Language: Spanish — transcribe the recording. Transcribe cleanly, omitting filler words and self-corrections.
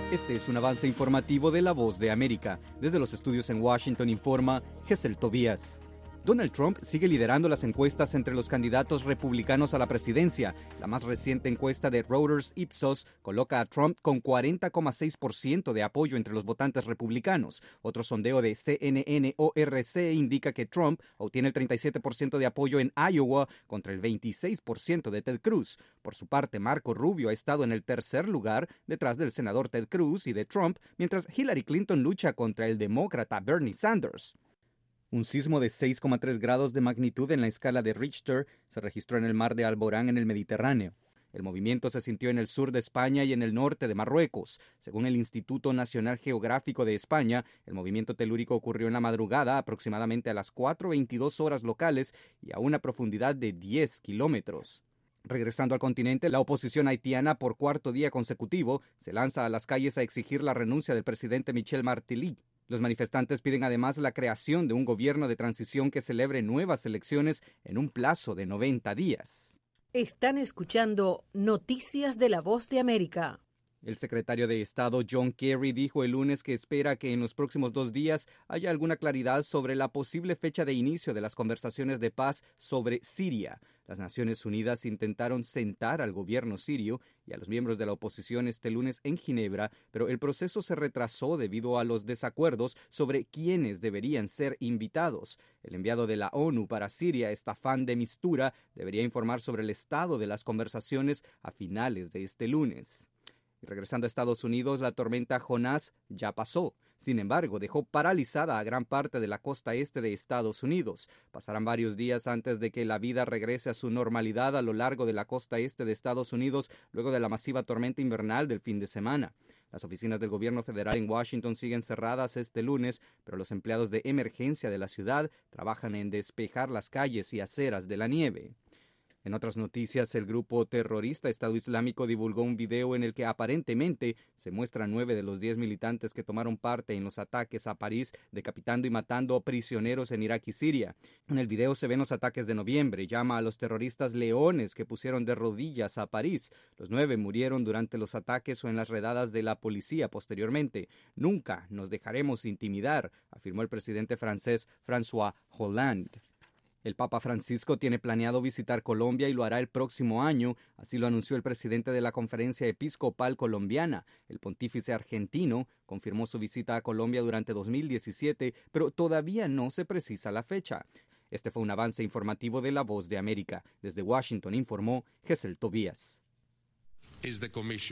Este es un avance informativo de La Voz de América. Desde los estudios en Washington informa Gesel Tobías. Donald Trump sigue liderando las encuestas entre los candidatos republicanos a la presidencia. La más reciente encuesta de Reuters Ipsos coloca a Trump con 40,6% de apoyo entre los votantes republicanos. Otro sondeo de CNN-ORC indica que Trump obtiene el 37% de apoyo en Iowa contra el 26% de Ted Cruz. Por su parte, Marco Rubio ha estado en el tercer lugar detrás del senador Ted Cruz y de Trump, mientras Hillary Clinton lucha contra el demócrata Bernie Sanders. Un sismo de 6,3 grados de magnitud en la escala de Richter se registró en el mar de Alborán en el Mediterráneo. El movimiento se sintió en el sur de España y en el norte de Marruecos. Según el Instituto Nacional Geográfico de España, el movimiento telúrico ocurrió en la madrugada aproximadamente a las 4:22 horas locales y a una profundidad de 10 kilómetros. Regresando al continente, la oposición haitiana por cuarto día consecutivo se lanza a las calles a exigir la renuncia del presidente Michel Martelly. Los manifestantes piden además la creación de un gobierno de transición que celebre nuevas elecciones en un plazo de 90 días. Están escuchando Noticias de La Voz de América. El secretario de Estado John Kerry dijo el lunes que espera que en los próximos 2 días haya alguna claridad sobre la posible fecha de inicio de las conversaciones de paz sobre Siria. Las Naciones Unidas intentaron sentar al gobierno sirio y a los miembros de la oposición este lunes en Ginebra, pero el proceso se retrasó debido a los desacuerdos sobre quiénes deberían ser invitados. El enviado de la ONU para Siria, Staffan de Mistura, debería informar sobre el estado de las conversaciones a finales de este lunes. Y regresando a Estados Unidos, la tormenta Jonás ya pasó. Sin embargo, dejó paralizada a gran parte de la costa este de Estados Unidos. Pasarán varios días antes de que la vida regrese a su normalidad a lo largo de la costa este de Estados Unidos, luego de la masiva tormenta invernal del fin de semana. Las oficinas del gobierno federal en Washington siguen cerradas este lunes, pero los empleados de emergencia de la ciudad trabajan en despejar las calles y aceras de la nieve. En otras noticias, el grupo terrorista Estado Islámico divulgó un video en el que aparentemente se muestran 9 de los 10 militantes que tomaron parte en los ataques a París, decapitando y matando prisioneros en Irak y Siria. En el video se ven los ataques de noviembre. Llama a los terroristas leones que pusieron de rodillas a París. Los 9 murieron durante los ataques o en las redadas de la policía posteriormente. Nunca nos dejaremos intimidar, afirmó el presidente francés François Hollande. El Papa Francisco tiene planeado visitar Colombia y lo hará el próximo año, así lo anunció el presidente de la Conferencia Episcopal Colombiana. El pontífice argentino confirmó su visita a Colombia durante 2017, pero todavía no se precisa la fecha. Este fue un avance informativo de La Voz de América. Desde Washington informó Gesel Tobías.